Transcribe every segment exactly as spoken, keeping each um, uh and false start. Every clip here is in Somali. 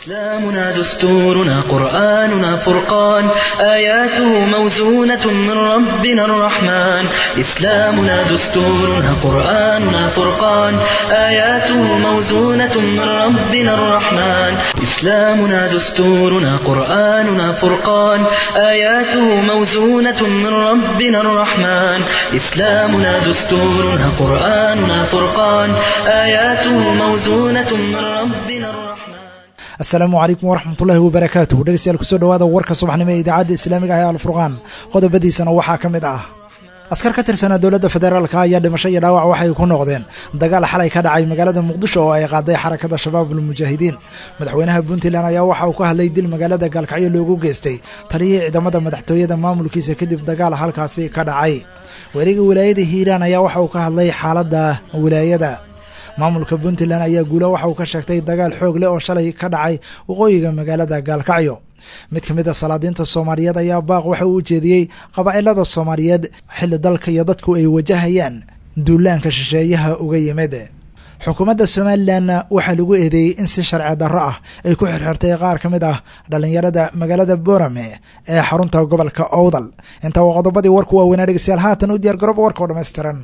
إسلامنا دستورنا قرآننا فرقان آياته موزونة من ربنا الرحمن إسلامنا دستورنا قرآننا فرقان آياته موزونة من ربنا الرحمن إسلامنا دستورنا قرآننا فرقان آياته موزونة من ربنا الرحمن إسلامنا دستورنا قرآننا فرقان آياته موزونة من ربنا الرحمن asalaamu calaykum waraxmatullaahi wabarakaatuh dhegeystayaal kusoo dhawaada warka subaxnimo ee idaacadda islaamiga ah ee alfurqaan qodobadiisana waxaa ka mid ah askar ka tirsanaa dowladda federaalka ayaa dhimasho iyo dhaawac waxay ku noqdeen dagaal xalay ka dhacay magaalada muqdisho oo ay qaaday xarakada shabaabul mujaahidiin madaxweynaha puntland ayaa waxa uu ka hadlay dil magaalada gaalkacyo loogu geystay taliyihii ciidamada madaxtooyada maamulkiisa kadib dagaal halkaasi ka dhacay weriga wilaayada hiiraan ayaa waxa uu ka hadlay xaaladda wilaayada maamulka puntland ayaa guulo waxa uu ka sheegtay dagaal xoog leh oo shalay ka dhacay waqooyiga magaalada gaalkacyo mid ka mid a salaadiinta soomaaliyeed ayaa baaq waxa uu ujeediyey qabaa'ilada soomaaliyeed xilli dalka iyo dadku ay wajahayaan duulaanka shisheeyaha uga yimid xukuumadda somalilanna waxaa lagu eedeeyey in si sharci darro ah ay ku xirxirtay qaar ka mid ah dhallinyarada magaalada boorame ee xarunta gobolka owdal intaa waa qodobadii warku waaweynaa dhegeystayaal haatan u diyaar garooba warka oo dhammaystiran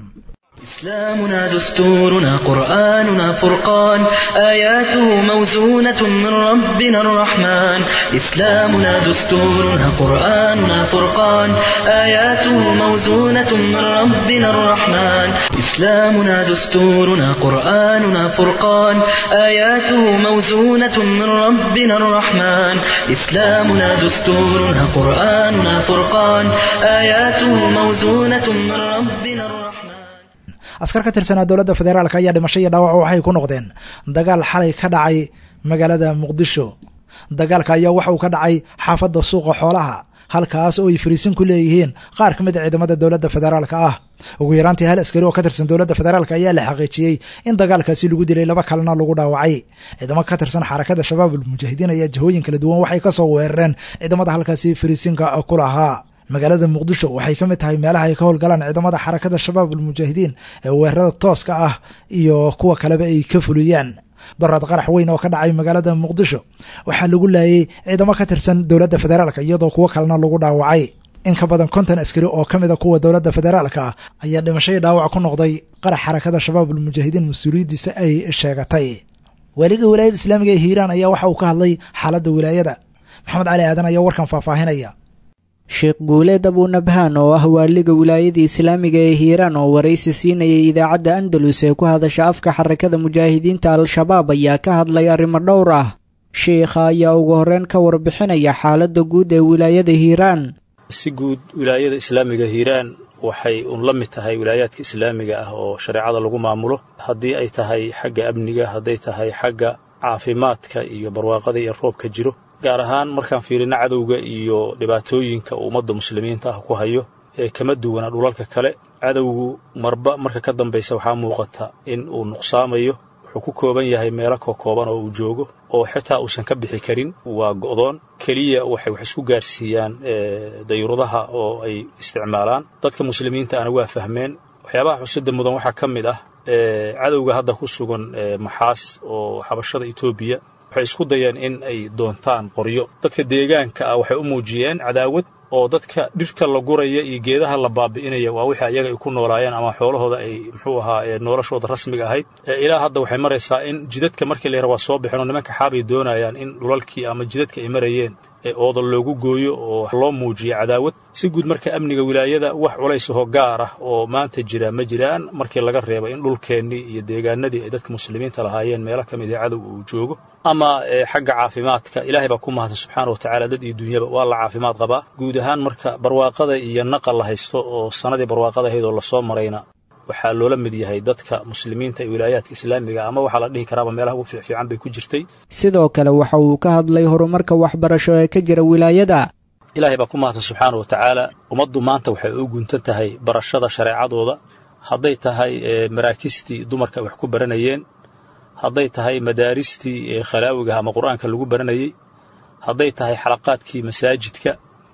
إسلامنا دستورنا قرآننا فرقان آياته موزونة من ربنا الرحمن إسلامنا دستورنا قرآننا فرقان آياته موزونة من ربنا الرحمن إسلامنا دستورنا قرآننا فرقان آياته موزونة من ربنا الرحمن إسلامنا دستورنا قرآننا فرقان آياته موزونة من ربنا الرحمن askar ka tirsanaa dowladda federaalka ayaa dhimasho iyo dhaawac waxay ku noqdeen dagaal xalay ka dhacay magaalada muqdisho dagaalka ayaa waxa uu ka dhacay xaafadda suuqa xoolaha halkaas oo ay fariisin ku leeyihiin qaar ka mid a ciidamada dowladda federaalka ah ugu yaraantii hal askari oo ka tirsan dowladda federaalka ayaa la xaqiijiyey in dagaalkaasi lagu dilay laba kalena lagu dhaawacay ciidamo ka tirsan xarakada shabaabul mujaahidiin ayaa jihooyin kala duwan waxay ka soo weerareen ciidamada halkaasi fariisinka ku lahaa magaalada muqdisho waxay ka mid tahay meelaha ay ka howlgalaan ciidamada xarakada shabaabul mujaahidiin ee weerarada tooska ah iyo kuwa kaleba ay ka fuliyaan daraad qarax weyn oo ka dhacay magaalada muqdisho waxaa lagu laayay ciidamo ka tirsan dowladda federaalka iyadoo kuwo kalena lagu dhaawacay in ka badan konton askari oo ka mid a kuwa dowladda federaalka ah ayaa dhimasho iyo dhaawac ku noqday qarax xarakada shabaabul mujaahidiin mas-uuliyaddiisa ay sheegatay weliga wilaayada islaamiga ee hiiraan ayaa waxa uu ka hadlay xaaladda wilaayada maxamed cali aadan ayaa warkan faahfaahinaya sheekh guuleed abunabhaan oo ah waaliga wilaayada islaamiga ee hiiraan oo waraysi siinayay idaacadda andalus ee ku hadasha afka xarakada mujaahidiinta al-shabaab ayaa ka hadlay arrimo dhowr ah sheikha ayaa ugu horreyn ka warbixinaya xaaladda guud ee wilaayada hiiraan si guud wilaayada islaamiga hiiraan waxay un la mid tahay wilaayaadka islaamiga ah oo shareecada lagu maamulo haddii ay tahay xagga amniga hadday tahay xagga caafimaadka iyo barwaaqada iyo roobka jiro gaar ahaan markaan fiirino cadowga iyo dhibaatooyinka uu ummadda muslimiinta ah ku hayo ee kama duwana dhulalka kale cadowgu marba marka ka dambaysa waxaa muuqata in uu nuqsaamayo wuxuu ku kooban yahay meelo kokooban oo uu joogo oo xitaa uusan ka bixi karin waa go'doon keliya waxay wax isku gaarsiiyaan dayuuradaha oo ay isticmaalaan dadka muslimiinta ana waa fahmeen waxyaabaha xusida mudan waxaa ka mid ah cadowga hadda ku sugan maxaas oo xabashada etoobiya waxay isku dayeen in ay doontaan qoryo dadka deegaanka ah waxay u muujiyeen cadaawad oo dadka dhirta la guraya iyo geedaha la baabi'inaya waa wixii ayaga ay ku noolaayeen ama xoolahooda ay muxuu ahaa noloshooda rasmiga ahayd ilaa hadda waxay maraysaa in jidadka markii la yar waa soo bixin oo nimanka xaabay doonayaan in dhulalkii ama jidadka ay marayeen ee ooda loogu gooyo oo loo muujiyo cadaawad si guud marka amniga wilaayada wax culays oo gaar ah oo maanta jira ma jiraan markii laga reebo in dhulkeennii iyo deegaanadii ay dadka muslimiinta lahaayeen meelo ka mid ah cadow uu joogo ama xagga caafimaadka ilaahay baa ku mahadsan subxaanahu watacaala dad iyo dunyaba waa la caafimaad qabaa guud ahaan marka barwaaqada iyo naqa la haysto oo sanadii barwaaqada ahayd oo lasoo marayna waxaa loola mid yahay dadka muslimiinta ee wilaayaadka islaamiga ama waxaa la dhihi karaaba meelaha ugu fiicfiican bay ku jirtay sidoo kale waxa uu ka hadlay horumarka waxbarasho ee ka jira wilaayada ilaahay baa ku mahadsan subxaanahu watacaala ummaddu maanta waxay u guntan tahay barashada shareecadooda hadday tahay maraakistii dumarka wax ku baranayeen hadday tahay madaaristii khalaawiga ama qur'aanka lagu baranayay hadday tahay xalaqaadkii masaajidka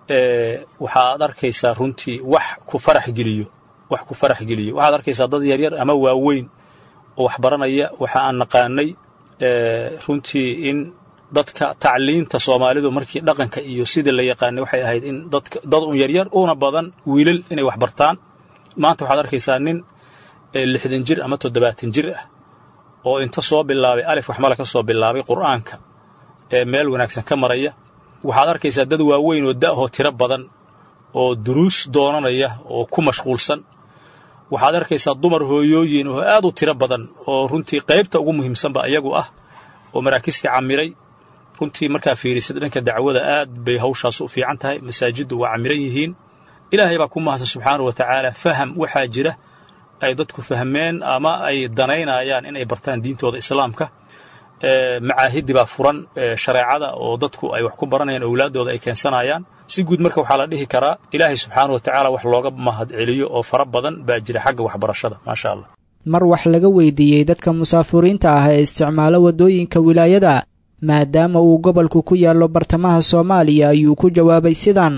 waxaad arkaysaa runtii wax ku farax geliyo wax ku farax geliyo waxaad arkaysaa dad yaryar ama waaweyn oo wax baranaya waxa aan naqaanay runtii in dadka tacliinta Soomaalidu markii dhaqanka iyo sida la yaqaan waxay ahayd in dadka dad un yar yar una badan wiilal inay wax bartaan maanta waxaad arkaysaa nin lixdan jir ama toddobaatan jir ah oo inta soo bilaabay alif wax mala ka soo bilaabay quraanka ee meel wanaagsan ka maraya waxaad arkaysaa dad waaweyn oo daahoo tiro badan oo duruus doonanaya oo ku mashquulsan waxaad arkaysaa dumar hooyooyin oo aad u tiro badan oo runtii qaybta ugu muhiimsan ba iyagu ah oo maraakiista camiray runtii markaa fiirisid dhanka dacwada aad bay hawshaas u fiican tahay masaajiddu waa camiran yihiin ilaahay baa ku mahadsan subxaanahu wa tacaala faham waxaa jira ay dadku fahmeen ama ay danaynayaan inay bartaan diintooda islaamka macaahidi baa furan shareecada oo dadku ay wax ku baranayaan awlaadooda ay keensanayaan si guud marka waxaa la dhihi karaa ilaahay subxaanahu wa tacaala wax looga mahad celiyo oo fara badan baa jira xagga waxbarashada maasha allah mar wax laga weydiiyey dadka musaafuriinta ah ee isticmaala waddooyinka wilaayada maadaama uu gobolku ku yaallo bartamaha Soomaaliya ayuu ku jawaabay sidan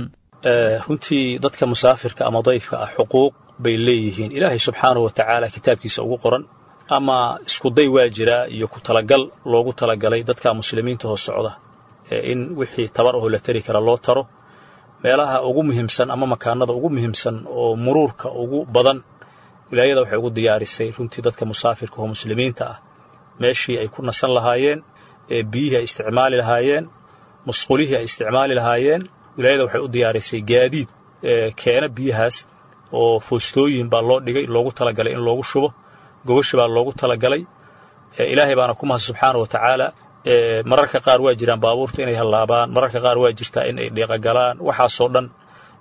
runtii dadka musaafirka ama dayfka ah xuquuq bay leeyihiin ilaahay subxaanahu wa tacaala kitaabkiisa ugu qoran ama isku day waa jira iyo ku talagal loogu talagalay dadka muslimiinta oo socda in wixii tabar oo la tari kara loo taro meelaha ugu muhiimsan ama makaanada ugu muhiimsan oo muruurka ugu badan wilaayada waxay ugu diyaarisay runtii dadka musaafirka oo muslimiinta ah meeshii ay ku nasan lahaayeen ee biyaha ay isticmaali lahaayeen musqulihi ay isticmaali lahaayeen wilaayada waxay u diyaarisay gaadiid keena biyahaas oo foostooyin baa loo dhigay loogu talagalay in loogu shubo gobash baa loogu talagalay ilaahay baana ku mahad subxaanahu wa tacaala mararka qaar waa jiraan baabuurta inay halaabaan mararka qaar waa jirtaa in ay dhiiqa galaan waxaasoo dhan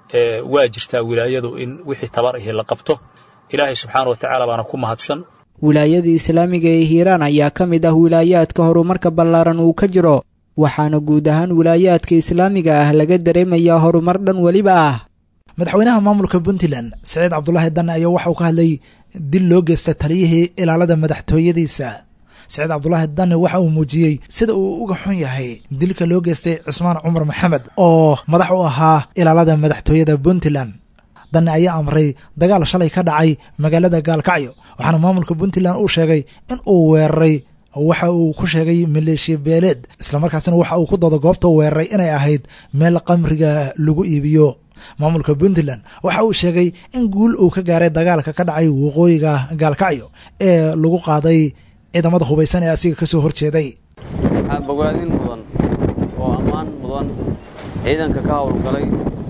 waa jirtaa wilaayadu in wixii tabar ahi la qabto ilaahay subxaanahu wa tacaala baana ku mahadsan wilaayada islaamiga ee Hiiraan ayaa ka mid ah wilaayaadka horumarka ballaaran uu ka jiro waxaana guud ahaan wilaayaadka islaamiga ah laga dareemayaa horumar dhan waliba ah madaxweynaha maamulka Puntland Saciid Cabdullaahi Dan ayaa waxa uu ka hadlay dil loo geystay taliyihii ilaalada madaxtooyadiisa Saciid Cabdullaahi Dan waxa uu muujiyay sida uu uga xun yahay dilka loo geystay Cismaan Cumar Maxamed oo madax u ahaa ilaalada madaxtooyada Puntland Dan ayaa amray dagaal shalay ka dhacay magaalada Gaalkacyo waxaana maamulka Puntland uu sheegay in uu weeraray waxa uu ku sheegay maleeshiya beeleed isla markaasna waxa uu ku doodo goobta weeraray inay ahayd meel qamriga lagu iibiyo maamulka Puntland waxa uu sheegay in guul uu ka gaaray dagaalka ka dhacay waqooyiga Gaalkacyo ee lagu qaaday ciidamada hubeysan ee asiga ka soo horjeeday bogaadin mudan oo amaan mudan ciidanka ka howlgalay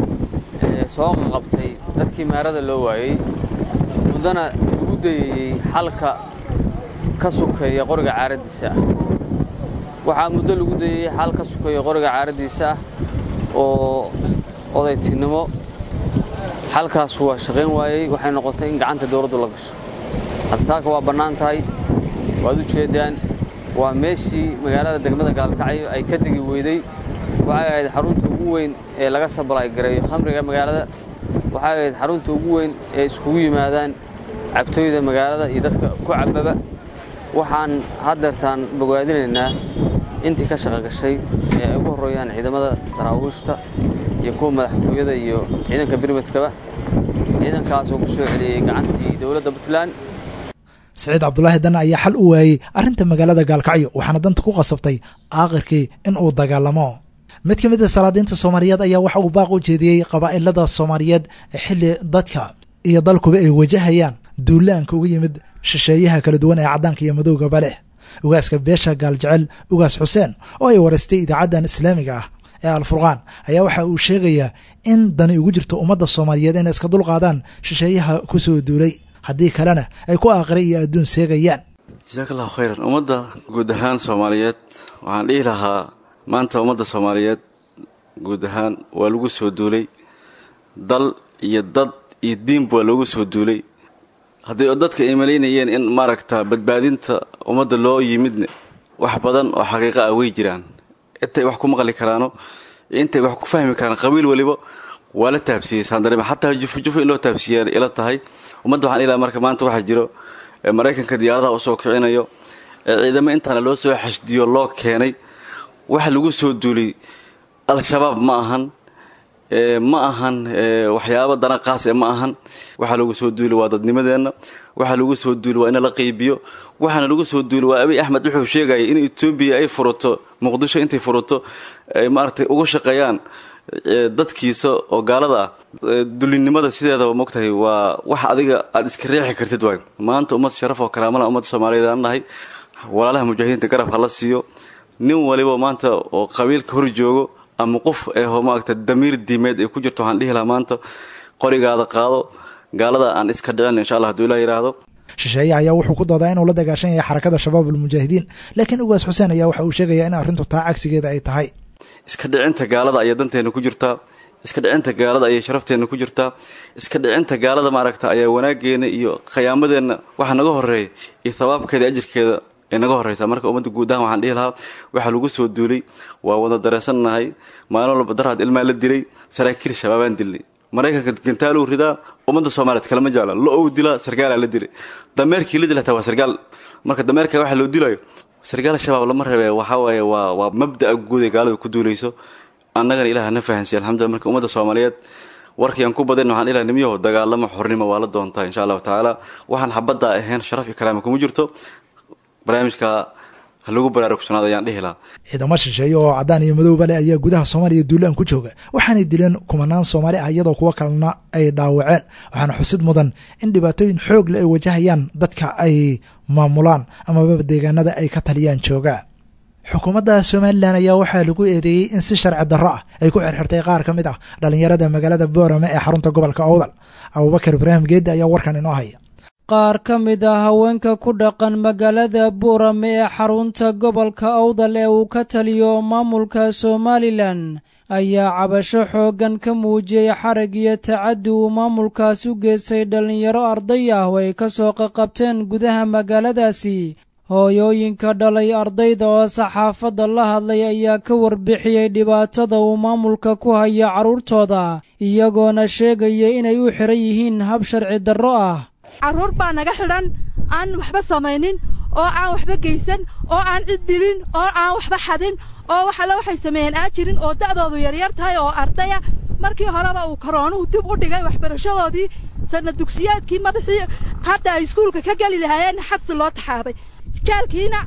ee soo qabtay dadkii maarada loo waayay mudana ugu dayay xalka ka sukeeya qoriga caaradiisa waxa muddo lagu dayay xal ka sukeeya qoriga caaradiisa oo odaytinimo halkaas waa shaqeyn waayay waxay noqotay in gacanta dawladdu la gasho hadsaaka waa bannaan tahay waad u jeedaan waa meeshii magaalada degmada Gaalkacyo ay ka digi weyday waxay ahayd xarunta ugu weyn ee laga sabalay gareeyo khamriga magaalada waxay ahayd xarunta ugu weyn ee iskugu yimaadaan cabtooyda magaalada iyo dadka ku cababa waxaan haddeertaan bogaadinaynaa intii ka shaqo gashay ee ugu horeeyaan ciidamada daraawiishta iyo kuwa madaxtooyada iyo ciidanka birmadkaba ciidankaas oo ku soo celiyay gacantii dawladda Puntland Saciid Cabdullaahi Dan ayaa xal u waayay arrinta magaalada Gaalkacyo waxaana danta ku qasabtay aakhirkii in uu dagaalamo mid ka mid ah salaadiinta Soomaaliyeed ayaa waxa uu baaq u jeediyay qabaa'ilada Soomaaliyeed xilli dadka iyo dalkuba ay wajahayaan duulaanka uga yimid shisheeyaha kala duwan ee cadaanka iyo madowga bale ugaaska beesha Gaaljecel ugaas Xuseen oo ay wareystay idaacadan islaamiga ah ee Al-Furqaan ayaa waxa uu sheegayaa in dani ugu jirto ummadda Soomaaliyeed in iska dul qaadaan shisheeyaha ku soo duulay haddii kalena ay ku aakhire iyo adduun seegayaan jazakallahu khayran ummadda guud ahaan Soomaaliyeed waxaan dhihi lahaa maanta ummadda Soomaaliyeed guud ahaan waa lagu soo duulay dal iyo dad iyo diin waa lagu soo duulay haddii dadka ay maleynayeen in maaragta badbaadinta ummadda loo yimidna wax badan oo xaqiiqo ah way jiraan intay wax ku maqli karaano intay wax ku fahmi karaan qabiil waliba waa la taabsiyay saandareema xataa jufu jufu in loo taabsiyay ila tahay ummadda waxaan ilaa marka maanta waxa jiro Mareykanka diyaaradaha u soo kicinayo ciidamo intaana loo soo xashdiyo loo keenay waxa lagu soo duulay al-shabaab ma ahan ma ahan waxyaabo dana qaas ee ma ahan waxaa lagu soo duuli waa dadnimadeenna waxaa lagu soo duuli waa in la qaybiyo waxaana lagu soo duuli waa Abiy Ahmed wuxuu sheegay in Ethiopia ay furato Muqdisho intay furato ay maartay ugu shaqeeyaan dadkiisa oo gaalada ah dulinimada sideeda moogtahay waa wax adiga aad iska riixi kartid waay maanta ummad sharaf oo karaamada ummad Soomaaliyeed aan nahay walaalaha mujaahidiinta garab hala siiyo nin waliba maanta oo qabiilka hor joogo ama qof ee maagta damiir diimeed ee ku jirto waxaan dhihi lahaa maanta qorigaada qaado gaalada aan iska dhicin insha Allah haduu Ilaahay yiraahdo shisheeye ayaa wuxuu ku doodaa inuu la dagaashan yahay xarakada shabaabul mujaahidiin laakiin ugaas Xuseen ayaa waxa uu sheegayaa in arrintu taa cagsigeeda ay tahay iska dhicinta gaalada ay danteena ku jirtaa iska dhicinta gaalada ay sharafteena ku jirtaa iska dhicinta gaalada maaragta ayaa wanaageena iyo qiyaamadeena waxa naga horeeyay iyo thawaabkeeda ajirkeeda ee naga horeysa marka ummadda guud ahaan waxaan dhihi lahaa waxa lagu soo duulay waa wada dareesanahay maalin walba daraad ilmaa la dilay saraakiil shabaabaan dilay maraykanka gantaalu ridaa ummadda Soomaaliyeed kala ma jecla la oo dila sargaal la dilay dameerkii la dilay taa waa sargaal marka dameerka waxa loo dilayo sargaal shabaab lama reebay waxa waaye waa waa mabda guud ee gaalada ku duuleyso annagana ilaaha na fahansiin alxamdulillah marka ummadda Soomaaliyeed warkii aan ku badan waxaan ilaahay nimiyo dagaalamo xornimo waa la doontaa insha Allah taala waxaan xabada ahayn sharaf iyo karaamo kuma jirto barnaamijka lagu baraarugsanaado ayaan dhihi lahaa ciidamo shisheeye oo cadaan iyo madowba leh ayaa gudaha Soomaaliya duulaan ku jooga waxaanay dileen kumanaan Soomaali ah iyadoo kuwa kalena ay dhaawaceen waxaana xusid mudan in dhibaatooyin xoog leh ay wajahayaan dadka ay maamulaan ama deegaanada ay ka taliyaan jooga xukuumadda Soomaaliland ayaa waxaa lagu eedeeyay in si sharci darro ah ay ku xirxirtay qaar ka mid ah dhalinyarada magaalada Boorama ee xarunta gobolka Awdal Abubakar Ibrahim Geedi ayaa warkan inoo haya qaar ka mid ah haweenka ku dhaqan magaalada Boorama ee xarunta gobolka Awdal ee uu ka taliyo maamulka Somaliland ayaa cabasho xoogan ka muujiyay xarag iyo tacaddi uu maamulkaas u geystay dhalinyaro arday ah oo ay ka soo qabteen gudaha magaaladaasi hooyooyinka dhalay ardayda oo saxaafadda la hadlay ayaa ka warbixiyay dhibaatada uu maamulka ku haya carruurtooda iyagoona sheegaya inay u xiran yihiin hab sharci darro ah carruur baa naga xidhan aan waxba samaynin oo aan waxba geysan oo aan cid dilin oo aan waxba xadin oo waxa la waxay sameeyeen aan jirin oo da'doodu yaryar tahay oo ardaya markii horeba uu koroonuhu dib u dhigay waxbarashadoodii sanad dugsiyaadkii madaxii hadda ay iskuulka ka gali lahaayeen xabsi loo taxaabay kaalkiina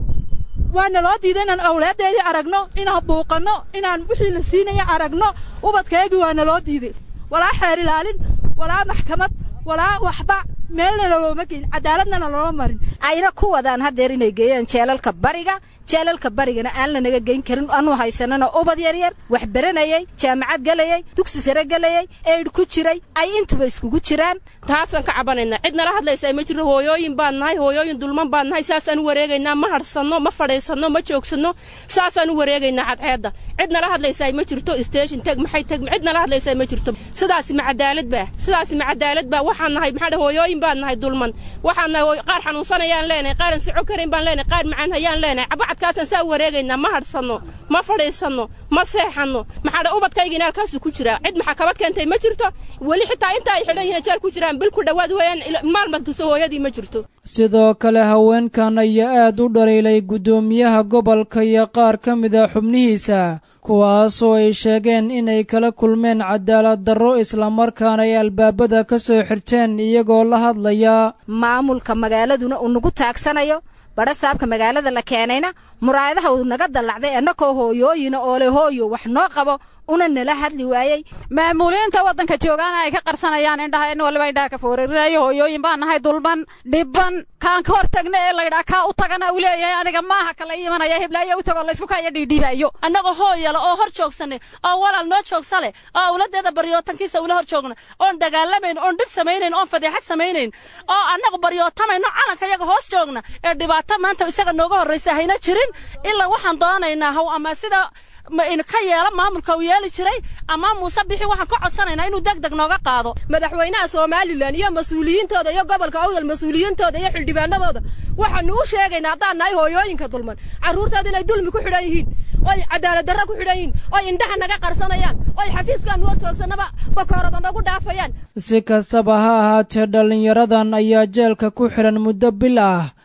waana loo diiday inaan awlaadeedii aragno inaan buuqanno inaan wixii la siinaya aragno ubadkaygii waana loo diiday walaa xeer ilaalin walaa maxkamad walaa waxba meelna looma geyn cadaaladna looma marin ayna ku wadaan hadeer inay geeyaan jeelalka bariga jeelalka barigana aan la naga geyn karin anu haysanana ubad yar yar wax baranayay jaamacad galayay dugsi sare galayay eed ku jiray ay intuba iskugu jiraan taasan ka cabanayna cidna la hadlaysa ma jiro hooyooyin baan nahay hooyooyin dulman baan nahay saasaan wareegaynaa ma harsano ma fadhiisano ma joogsano saasaan wareegaynaa cadceeda cidna la hadlaysa ma jirto station tag maxay tag cidna la hadlaysa ma jirto sidaas ma cadaalad baa sidaas ma cadaalad baa waxaan nahay maxaa hooyooyin baan nahay dulman waxaan nahay qaar xanuunsanayaan leenahay qaar socod karin baan leenahay qaar macaan hayaan leenahay abacadkaasan saa wareegaynaa ma harsano ma fadhiisano ma seexano maxaa ubadkayga inaalkaas ku jira cid maxaa kabad keentay ma jirto wali xitaa inta ay xidhan yihiin jeer ku jiraan bil ku dhawaad weeyaan maalmaltu soo hooyadii ma jirto sidoo kale haweenkan ayaa aad u dhaleelay gudoomiyaha gobolka iyo qaar ka mid ah xubnihiisa kuwaasoo ay sheegeen inay kala kulmeen cadaalad darro isla markaana ay albaabada ka soo xirteen iyagoo la hadlaya maamulka magaaladuna uu nagu taagsanayo bada saabka magaalada la keenayna muraayadaha uu naga dalacday annakoo hooyooyina oo le hooyo wax noo qabo una nala hadli waayay maamuliinta wadanka joogaana ay ka qarsanayaan indhaha in walba indhaha ka foorarinayo hooyooyin baan nahay dulban dhiban kaan ka hortagna ee laydhaa kaa u tagana uu leeyahay aniga maaha kala imanaya hiblaayo u tago la isku kaya dhiidhiibayo annaga hooyala oo hor joogsane oo walaal noo joogsale oo awladeeda baryootankiisa ula hor joogna oon dagaalamayn oon dhib samaynayn oon fadeexad samaynayn oo annagu baryootamayno calanka yaga hoos joogna ee dhibaato maanta isaga nooga horraysa hayna jirin ilaa waxaan doonaynaa haw ama sida ma in ka yeelo maamulka uu yeeli jiray ama Muuse bixi waxaan ka codsanaynaa inuu degdeg nooga qaado madaxweynaha Soomaaliland iyo mas'uuliyiintooda iyo gobolka Awdal mas'uuliyiintooda iyo xildhibaanadooda waxaan u sheegaynaa hadaan nahay hooyooyinka dulman carruurtooda inay dulmi ku xidhan yihiin oo cadaalad darro ku xidhan yihiin oo indhaha naga qarsanayaan oo xafiiskan war joogsanaba bakoorada nagu dhaafayaan si kastaba ha ahaatee dhalinyaradan ayaa jeelka ku xiran muddo bil ah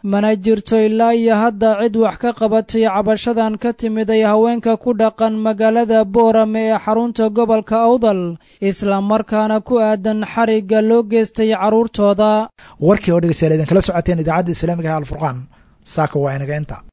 mana jirto ilaa iyo hadda cid wax ka qabatay cabashadan ka timiday haweenka ku dhaqan magaalada boorame ee xarunta gobolka awdal isla markaana ku aadan xarigga loo geystay carruurtooda warkii oo dhegeystayaal idinkala socoteen idaacadda islaamiga ee alfurqaan saaka waa inaga inta